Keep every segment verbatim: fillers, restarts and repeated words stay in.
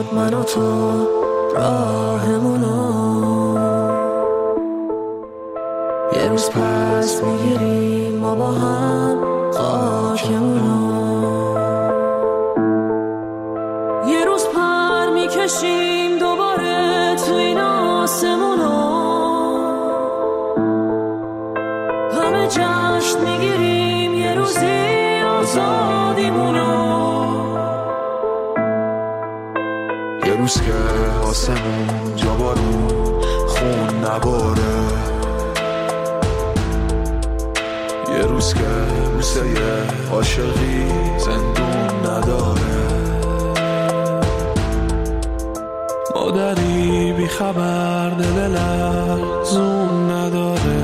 شد من و تو راهمونو یه روز پس میگیریم ما با هم خاکمونو یه روز پر میکشیم دوباره تو این آسمونو همه جشن میگیریم یه روزی آزادیمونو یه روز که آسمون جا بارون خون نباره یه روز که بوسه عاشقی زندون نداره مادری بی خبر دل لرزون نداره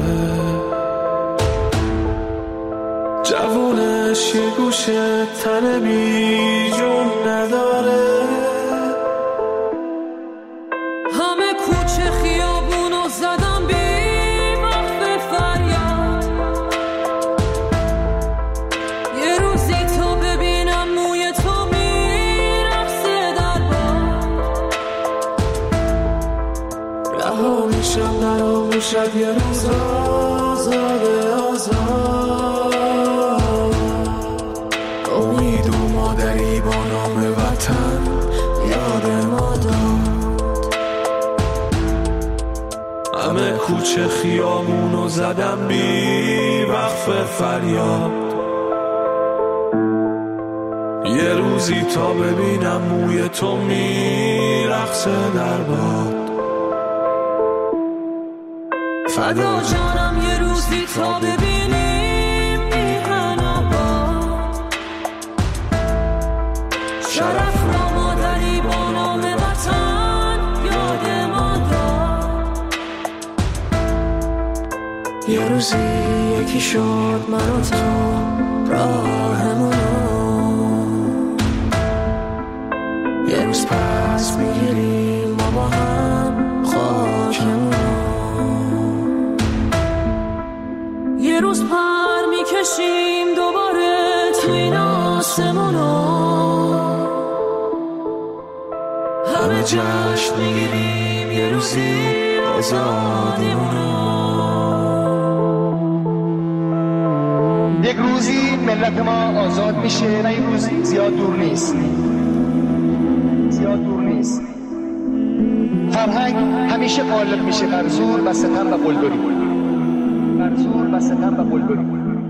جوونش یه گوشه تن بی جون نداره همه کوچه خیابونو زدم بی وقف فریاد یه روزی تو ببینم موی تو میرقصه در باد رها میشم نرا میشد یه روز آزاده آزاد امید و مادری با نام وطن یاد ما داد همه کوچه خیابونو زدم بی وقف فریاد یه روزی تا ببینم موی تو میرقصه در باد فدا جانم یه روزی تا ببینیم میهن آباد شرف را مادری با نام وطن یاد ما داد یه روزی یکی شد من و تو راهمونو یه روز پس میگیریم ما با هم خاکمونو یه روز پر میکشیم دوباره تو این آسمونو همه جشن میگیریم یه روزی آزادیمونو یک روزی ملت ما آزاد میشه و این روزی زیاد دور نیست زیاد دور نیست فرهنگ همیشه غالب میشه بر زور و ستم و قلدری بر زور و ستم و قلدری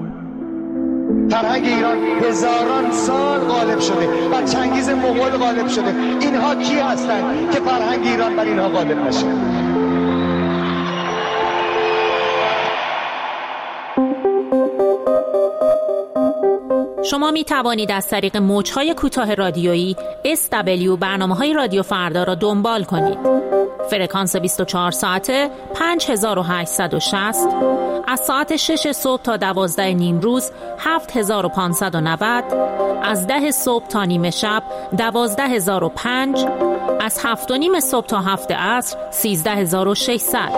فرهنگ ایران هزاران سال غالب شده و چنگیز مغول غالب شده اینها کی هستن که فرهنگ ایران بر اینها غالب نشه شما می توانید از طریق موج‌های کوتاه رادیویی اس دبلیو برنامه‌های رادیو فردا را دنبال کنید. فرکانس بیست و چهار ساعته پنج هزار و هشتصد و شصت از ساعت شش صبح تا دوازده نیم روز هفت هزار و پانصد و نود از ده صبح تا نیمه شب دوازده هزار و پنج از هفت و نیم صبح تا هفت عصر سیزده هزار و ششصد.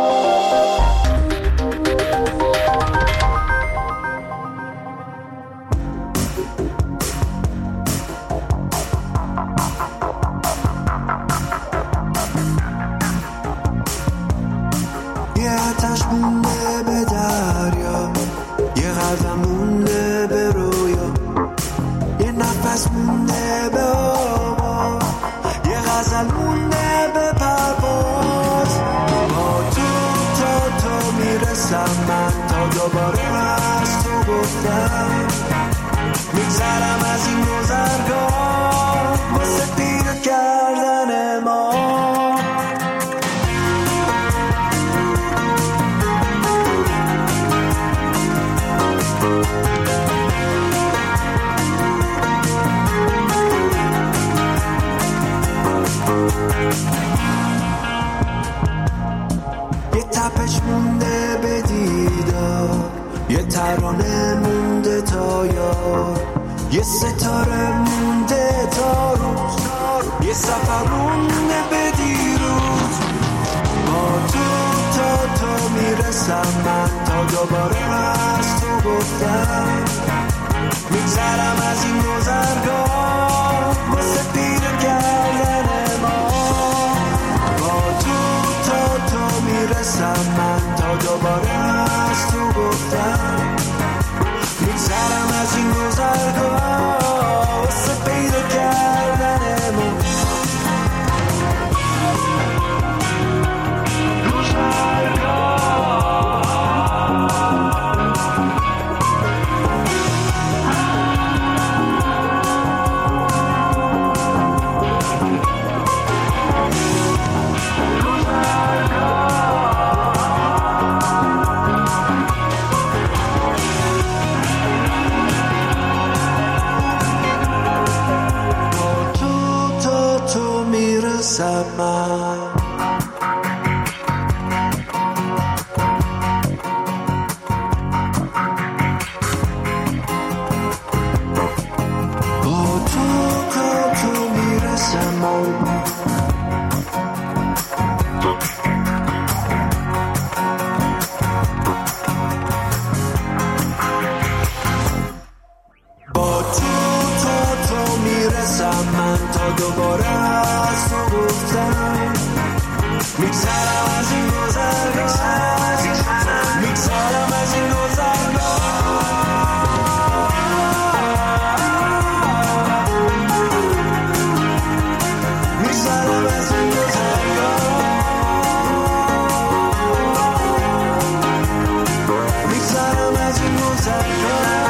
آتش مونده به دریا یه قدم مونده به رویا یه نفس مونده به آوا یه غزل مونده به پرواز با تو تا تو میرسم من تا دوباره از تو گفتم میگذرم از این گذرگاه واسه پیر کردن ما یه تپش مونده به دیدار یه ترانه مونده تا یار یه ستاره مونده تا روز یه سفر مونده به دیروز با تو تا تو میرسم من تا دوباره از تو گفتم میگذرم از این گذرگاه واسه پیر کردن ما میرسم من. با تو تا تو میرسم من. من تا دوباره از تو گفتم میگذرم از این گذرگاه، میگذرم از این گذرگاه، میگذرم از این گذرگاه، میگذرم از این گذرگاه.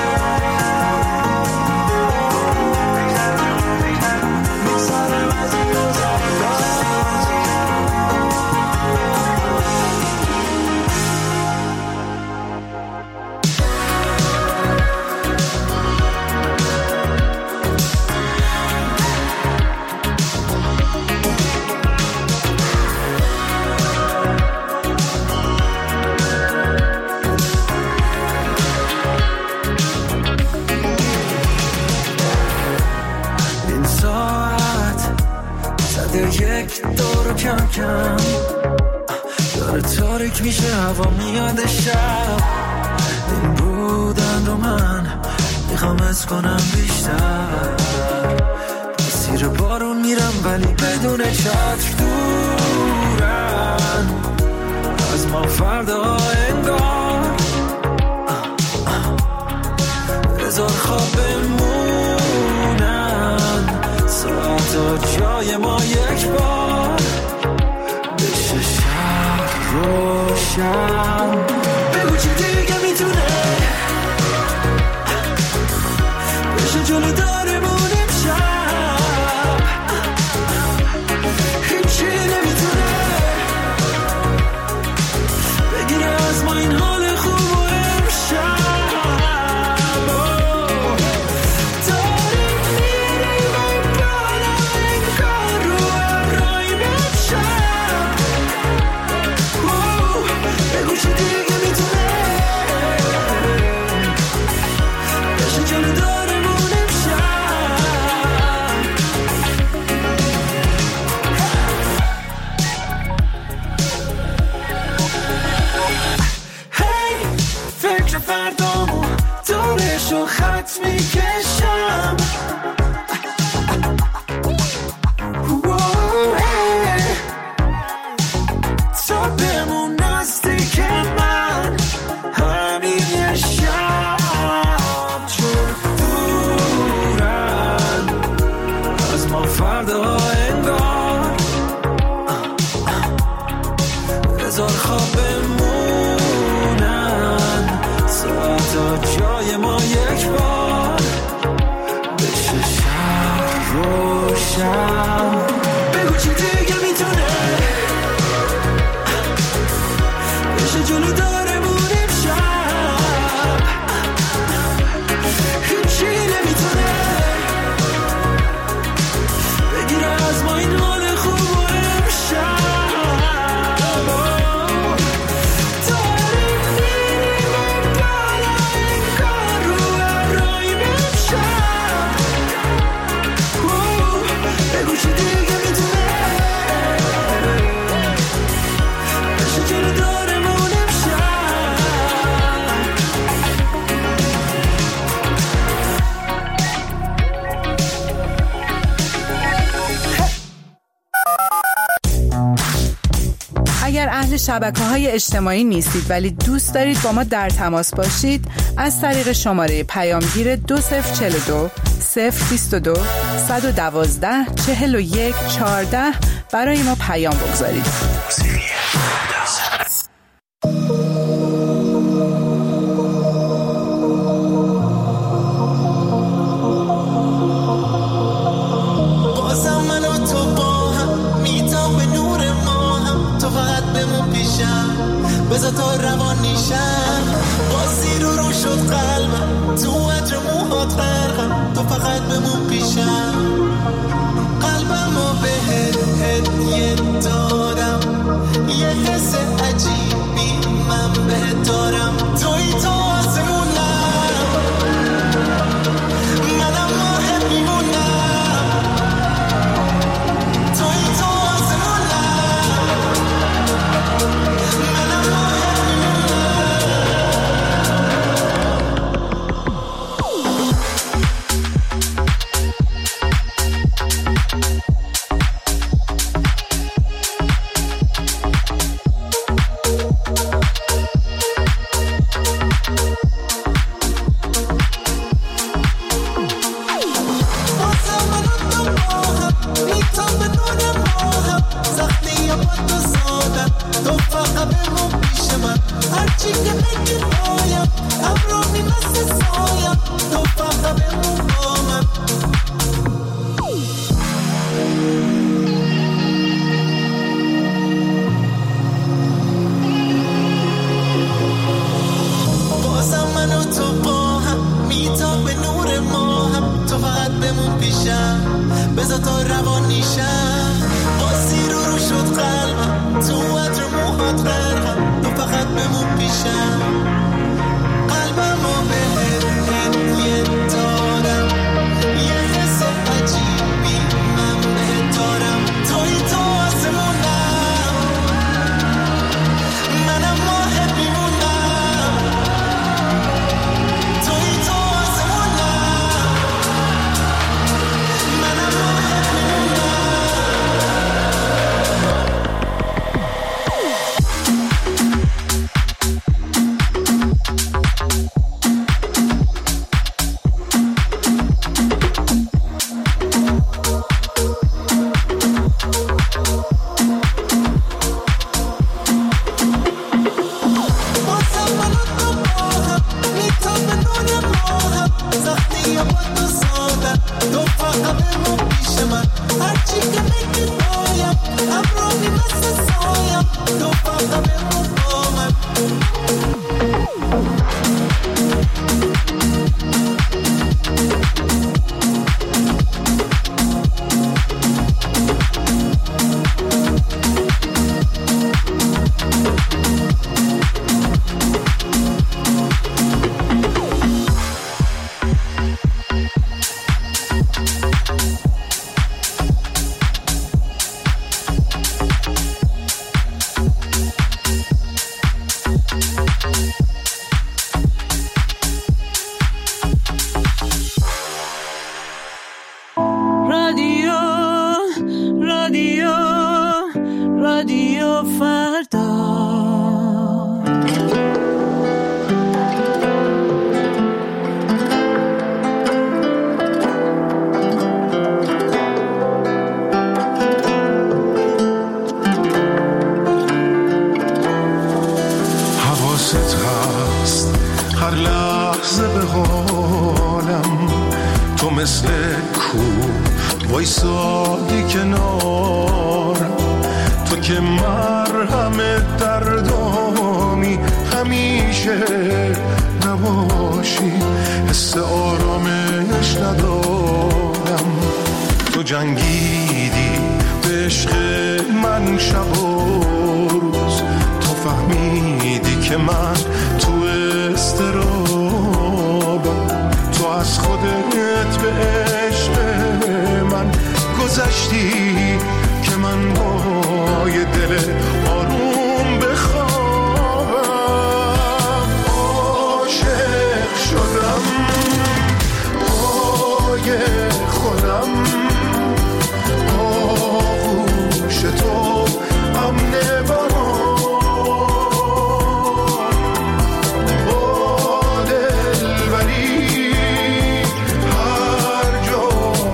یک دور کم کم داره تاریک میشه، هوا میاد شب. این بودن رو من میخوام از کنم بیشتر. مسیر بارون میرم ولی بدون چتر، دورن از ما فردا انگار. بذار خواب بمونن ساعتا جای ما یک بار، بشه شب روشن. بگو چی دیگه میتونه بشه جلو دارمونیم شب. هیچی نمیتونه بگیره از ما این حال خوب و امشب. فردامو دورشو خط میکشم. تا بمون نزدیک من همین یه شب، چون دورن از ما فردا انگار. بذار خواب تا جای ما یک بار، بشه شب روشن. بگو چی دیگه میتونه بشه جلو دارمونیم شب. هیچی نمیتونه بگیره از ما این حال خوب و امشب. اگر اهل شبکه‌های اجتماعی نیستید ولی دوست دارید با ما در تماس باشید، از طریق شماره پیامگیر دو صفر چهل و دو صفر بیست و دو صد و دوازده چهل و یک چهارده برای ما پیام بگذارید. بذار تا روان نیشم، بازی رو رو شد قلبم، تو عجر موهات غرقم، تو فقط بمون پیشم. قلبم رو به هد هد رادیو فردا. حواست هست هر لحظه به حالم، تو مثل کو وایسادی کنارم، تو که مرهم دردامی همیشه نباشی، حس آرامش ندارم. تو جنگیدی به عشق من شب و روز، تو فهمیدی که من تو استرابم، تو از خودت به عشق من گذشتی که من با یه دل آروم بخوابم. عاشق شدم پای خودم، آغوش تو امن برام، با دلبری هر جا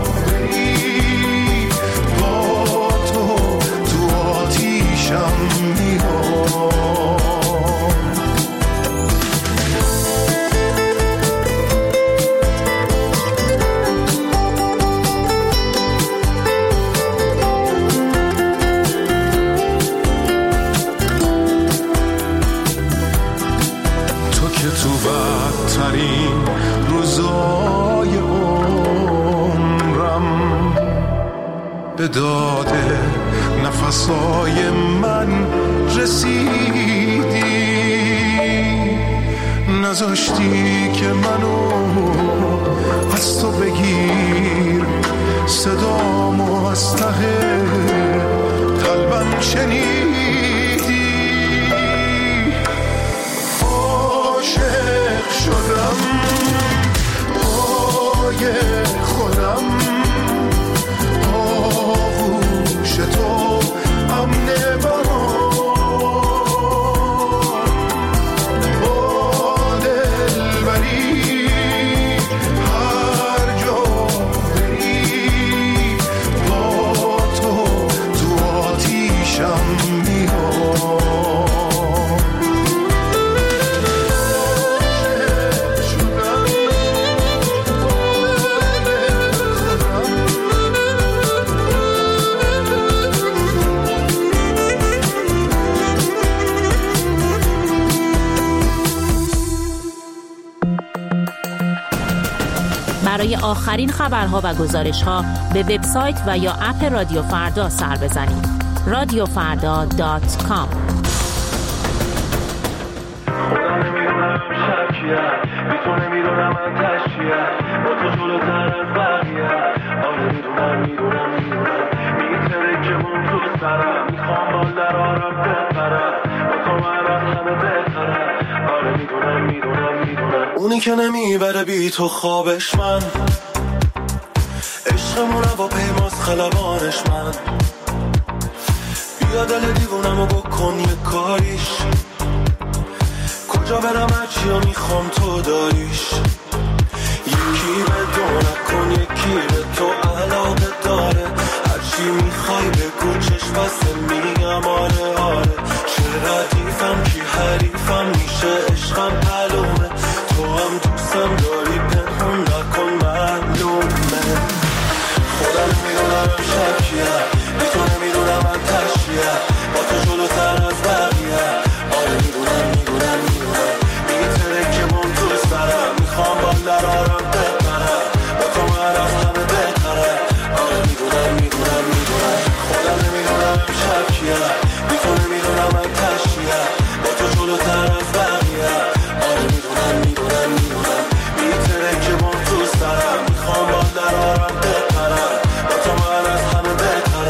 بری، با تو تو آتیشم میام. بدترین روزای عمرم به داد نفسای من رسیدی، نذاشتی که منو از تو بگیر، صدامو از ته قلبم شنیدی. شدم پای خودم، آغوش تو امن برام، با دلبری هر جا بری، با تو تو آتیشم میام. برای آخرین خبرها و گزارش‌ها به وبسایت و یا اپ رادیو فردا سر بزنید. رادیو فردا دات کام. خودم نمیدونم شکیه، بی تو نمیدونم من تشکیه، با تو جلوتر از بقیه. آره میدونم میدونم میدونم میتره که مون تو سرم، میخوام بال در آرم بپرم، با تو من از همه بهترم. آره میدونم میدونم میدونم اونی که نمیبره بی تو خوابش من، عشقمون با پیماز خلبانش من. بیا دل دیوونمو بکن یه کاریش، کجا برم هرچی رو میخوام تو داریش. یکی به دو نکن یکی به تو علاقه داره، هرچی میخوای بگو چشم بسته میگم آره آره. چه ردیفم کی حریفم میشه عشقم معلومه، تو هم دوستم داری پنهون نکن معلومه. خودم نمیدونم شکیه، بی تو نمیدونم من تشکیه، با تو جلوتر از بقیه. آره میدونم میدونم میدونم میتره که من تو سرم، میخوام بال در آرم بپرم، با تو من از همه بهتره. آره میدونم میدونم میدونم خودم نمیدونم شکیه، بی تو نمیدونم من تشکیه، با تو جلوتر از بقیه. آره میدونم میدونم میدونم میتره که من تو سرم، میخوام بال در آرم بپرم، با تو من از همه بهتره.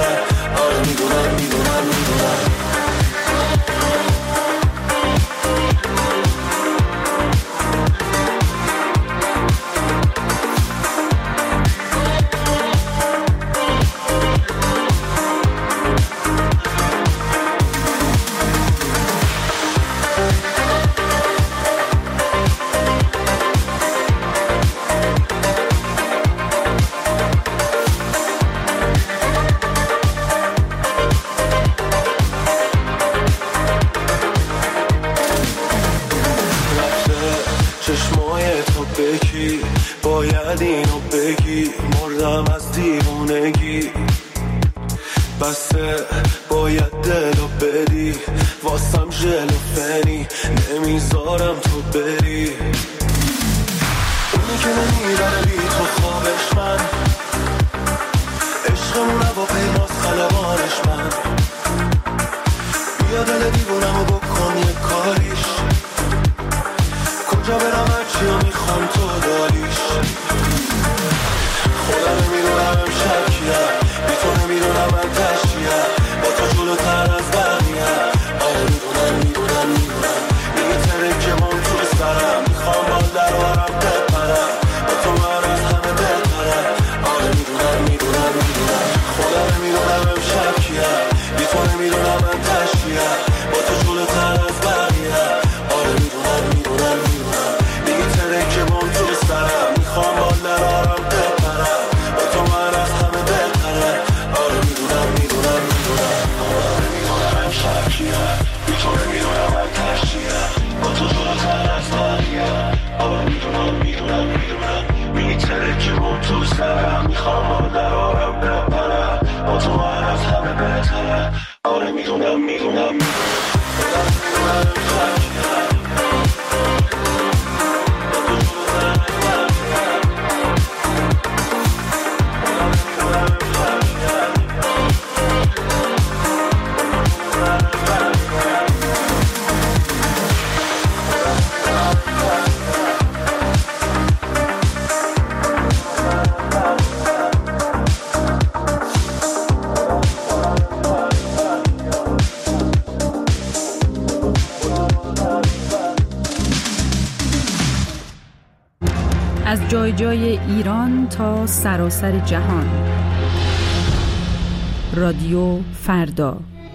باید دلو بدی واسم ژل فنی نمیذارم تو بری اونی که نمیبره بی تو خوابش من عشقمونه با پیماز خلبانش من بیا دل دیوونمو بکن یه کاریش کجا برم هرچی رو میخوام تو داریش خودم نمیدونم امشب کیه بی تو نمیدونم من تشکیه با تو جلوتر از بقیه آره میدونم میدونم میدونم میتره که من تو سرم میخوام بال در آرم بپرم با تو من از همه بهترم آره میدونم میدونم میدونم خودم نمیدونم امشب کیه بی تو نمیدونم من تشکیه با تو جلوتر از بقیه آره میدونم میدونم میدونم میتره که من تو سرم میخوام بال در آرم بپرم با تو من از همه بهترم آره میدونم میدونم میدونم آره میدونم امشب کیه بی تو نمیدونم من تشکیه با تو جلوتر از بقیه آره میدونم میدونم میدونم میتره که من تو سرم میخوام بال در آرم بپرم با تو من از همه بهترم آره میدونم میدونم میدونم از جای جای ایران تا سراسر جهان. رادیو فردا.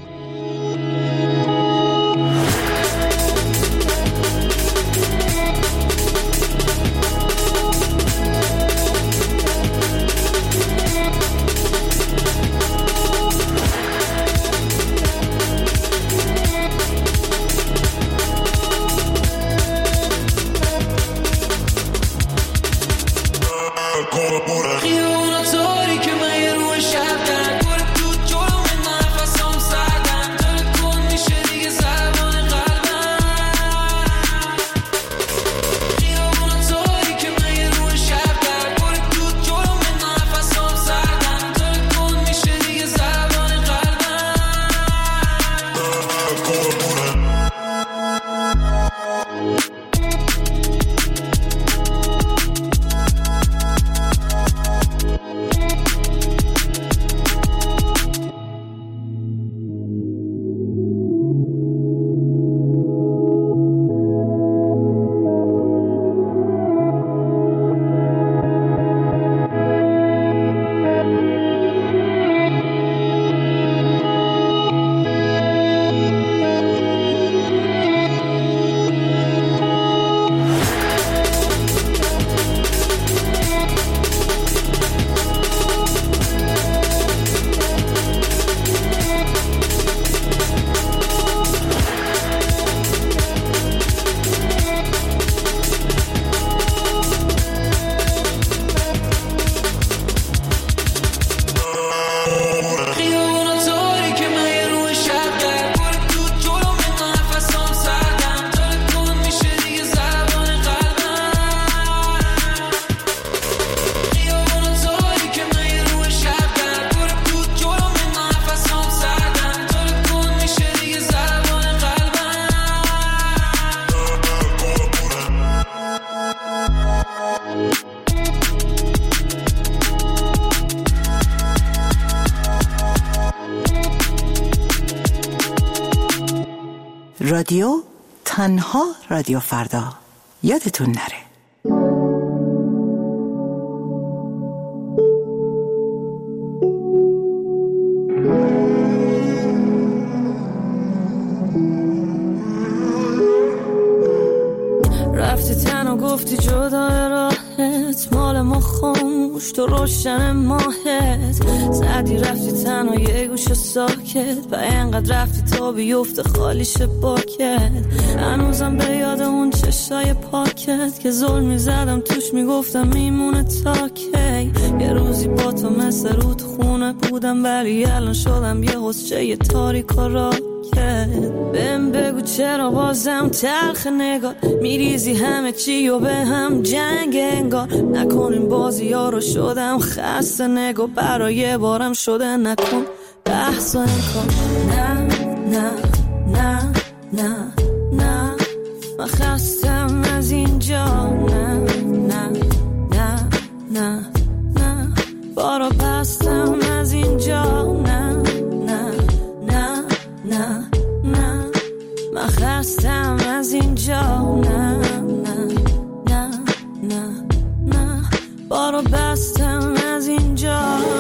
رادیو تنها رادیو فردا یادتون نره. رفتی تنها گفتی جدای راهت مال حال ما خاموش تو روشن ماهت زدی رفتی تنها یه گوش ساکت و اینقدر رفتی تا بیفته خالیش باکت هنوزم به یاد اون چشای پاکت که ظلم میزدم توش میگفتم میمونه تا کی یه روزی با تو مثل رو تو خونه بودم ولی الان شدم یه حسچه یه تاریک و راکت بهم بگو چرا بازم تلخ نگاه میریزی همه چی و به هم جنگ انگار نکنیم بازی ها رو شدم خسته نگاه برای بارم شده نکن بحث و انکار نه نه نه نه نه من خستم از اینجا نه نه نه نه نه بارا بستم از اینجا نه نه نه نه نه من خستم از اینجا نه نه نه نه نه بارو بستم از اینجا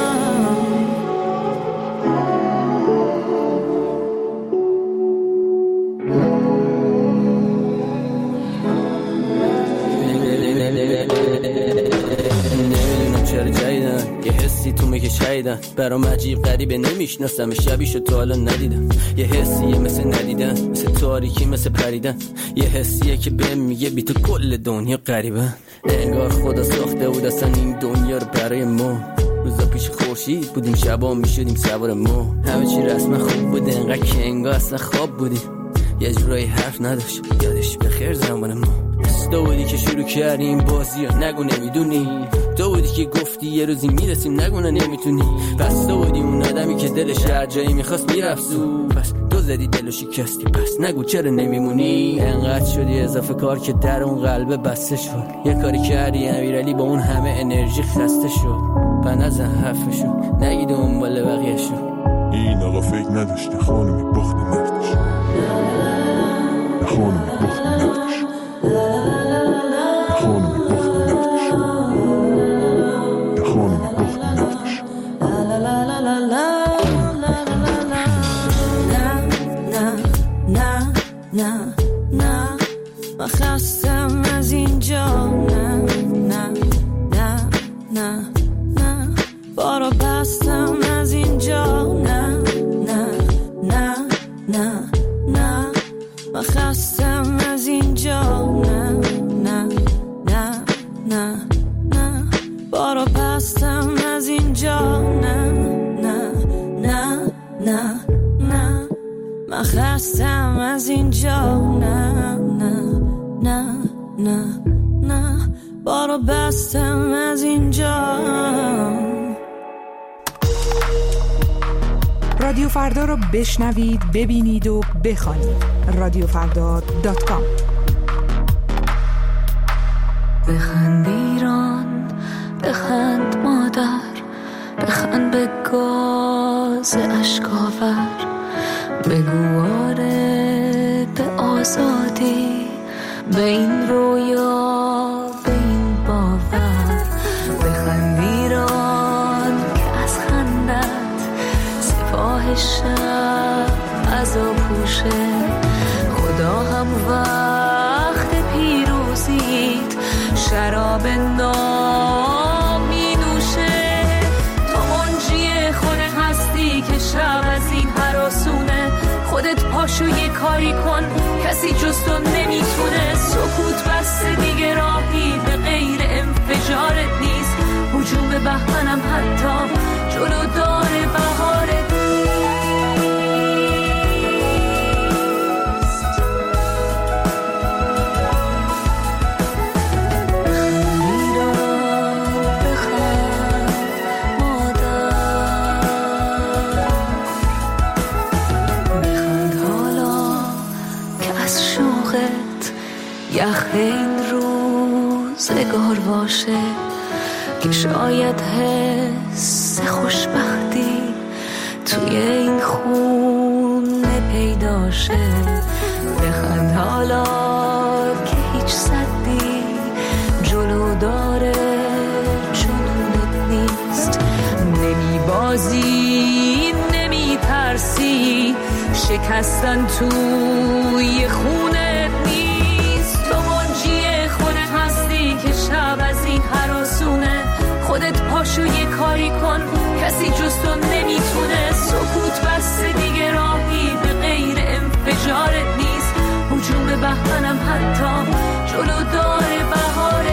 یه حسی تو میگه شایدن برام عجیب غریبه نمیشناسم شبیشو تو حالا ندیدم یه حسیه مثل ندیدن مثل تاریکی مثل پریدن یه حسیه که بهم میگه بی تو کل دنیا غریبه انگار خدا ساخته بود اصلا این دنیا رو برای ما روزا پیش خورشید بودیم شبا میشدیم سوار ما همه چی رسما خوب بود انقدر که انگار اصلا خواب بودیم یه جورایی حرف نداشت یادش بخیر زمان ما تو بودی که شروع کردیم بازی ها نگو نمیدونی تو بودی که گفتی یه روزی میرسیم نگو نمیتونی پس تو بودی اون آدمی که دلش هر جایی میخواست میرفت پس تو زدی دلو شکستی پس نگو چرا نمیمونی انقدر شدی اضافه کار که در اون قلبه بسته شد یه کاری کردی امیرعلی با اون همه انرژی خسته شد و نزن حرفشو نگی دنبال بقیه شو این آقا فکر نداشته خانم بخت نردش خانم بخت نردش خانم بخت نردش خانم بخت نردش نه نه نه من خستم از اینجا نه نه نه نه نه بارو بستم از اینجا نه نه نه نه نه من خستم از اینجا نه نه نه نه نه بارو بستم از اینجا نه نه نه نه نه من خستم از اینجا نه نه نه نه نه بارو بستم از اینجا رادیو فردا رو بشنوید ببینید و بخوانید رادیو فردا دات کام بخند ایران بخند مادر بخند به گاز اشکاور بگو آره به آزادی به این رویا به این باور بخند ایران که از خندت سپاه شب عزا پوشه خدا هم وقت پیروزید شراب نام می نوشه تو منجی خود هستی که شب از این هراسونه خودت پاشو یه کاری کن کسی جز تو نمیتونه سکوت بسته دیگه راهی به غیر انفجارت نیست هجوم بهمنم حتی جلو داره بهارت یخ این روزگار باشه که شاید حس خوشبختی توی این خونه پیدا شه بخند حالا که هیچ صدی جلو داره جنونت نیست نمی بازی نمی ترسی شکستن توی خونت نیست تو منجی خودت هستی که شب از این هراسونه پاشو یه کاری کن، کسی جز تو نمیتونه. سکوت بسته دیگه راهی به غیر انفجارت نیست. هجوم بهمنم حتی جلو داره بهار